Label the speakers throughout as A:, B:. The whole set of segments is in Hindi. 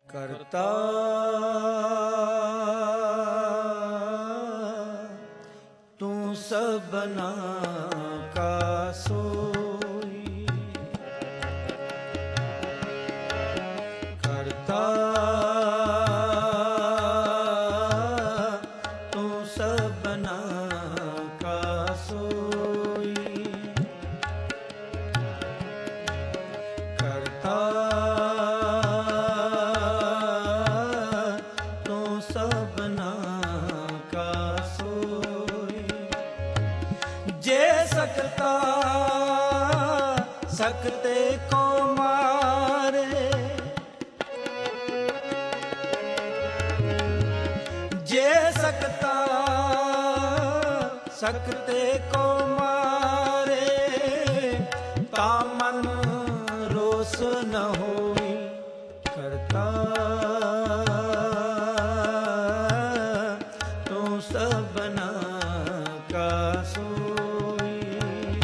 A: करता तू सबना का सोई, करता तू सबना का सोई, करता सबना का सोई। जे सकता सकते को मारे, जे सकता सकते को मारे, तामन रोस न होई, करता सबना का सोई,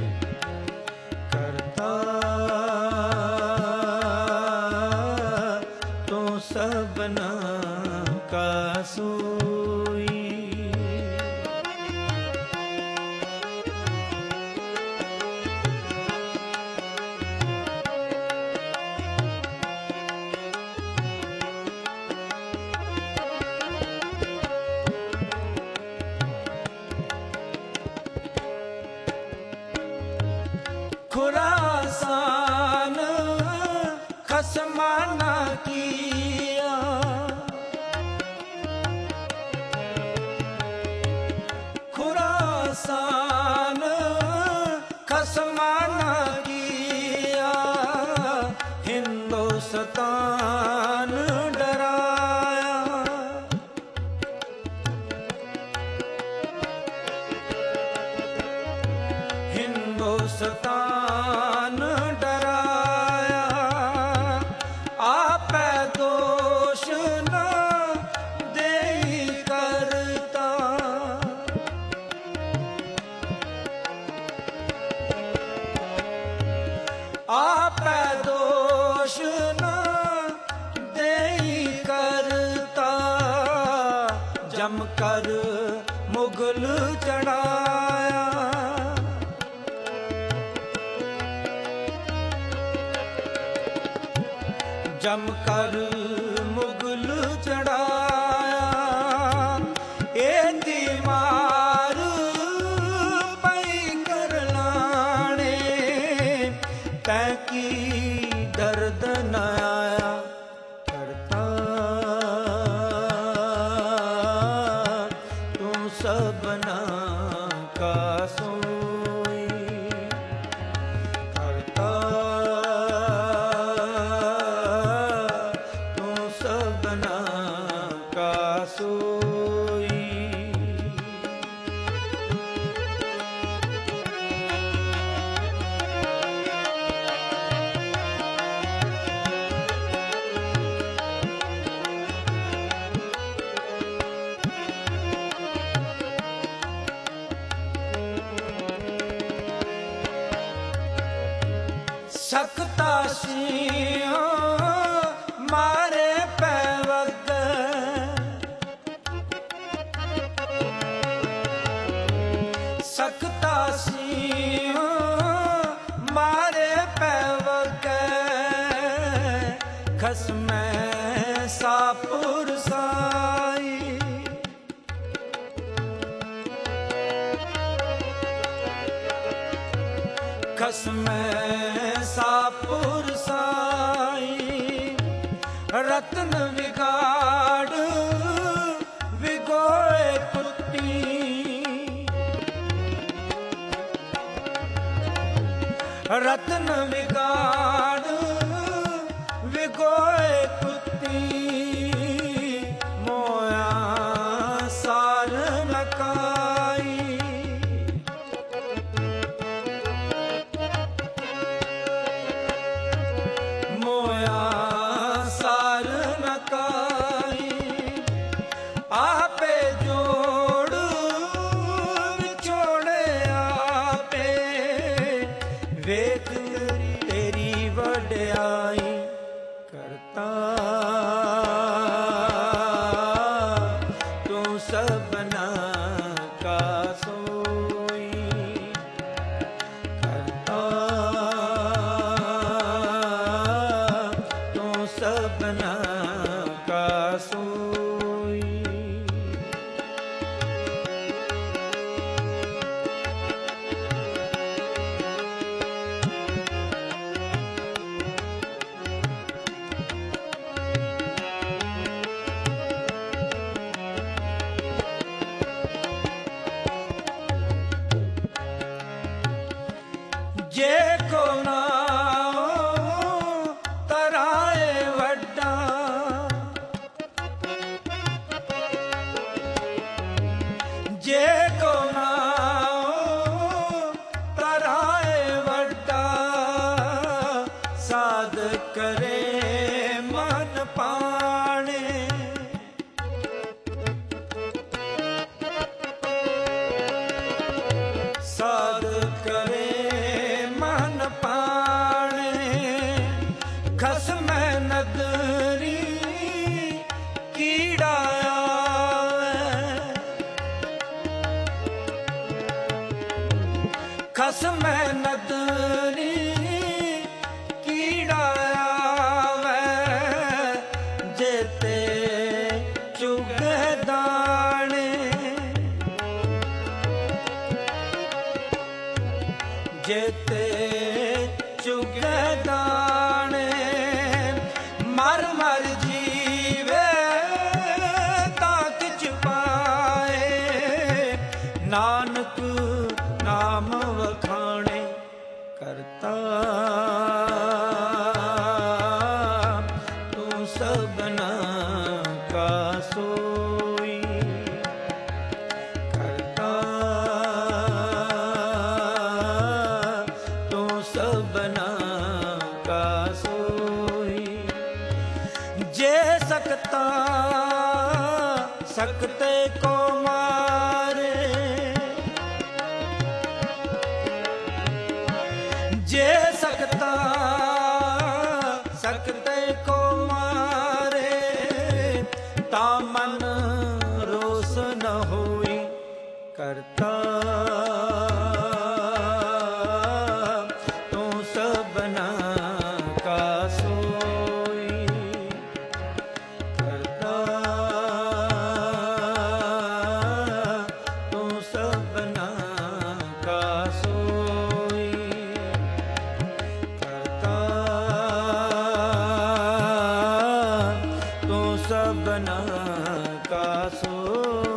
A: करता तो सबना का सोई। खुरासान खसमाना किया, खुरासान खसमाना किया, हिंदुस्तान डराया, हिंदुस्तान डराया, आपे दोष न देई करता, आपे दोष न देई करता, जमकर मुगल चढ़ाया, जमकर मुगल चढ़ाया, ए दीवार पई कर लाने, तैकी दर्द न आया, करता तू सबना का सोई, करता सबना का सोई। सकता सिंह मारे पैवग, सकता सिंह मारे पैवग, खसमै सापुर साई, खसमै सापुर साई, रत्न विगाड़ विगोए कुत्ती, रत्न विगाड़ विगोए कुत्ती, मोया सार नकाई, मोया सार नकाई, आपे जोड़ विछोड़े आपे, वेद सबना का सोई। जे को नाओ तराए वड्डा, जे को नाओ तराए वड्डा, साध करे मन पाणे। साध करे खसम नदरी कीड़ा आवे, खसम नदरी कीड़ा आवे, जेते चुग दाने, जेते चुग दाने, मर मर जीवे तां किछ पाए, नानक नाम वखाणे करता तू सबना का सोई। करता तू सबना का सोई। जे सकता सकते को मारे, जे सकता सकते को मारे, ता मन रोस न होई। करता तू सबना का सोई। करता तू सबना का सोई। करता तू सबना का सोई।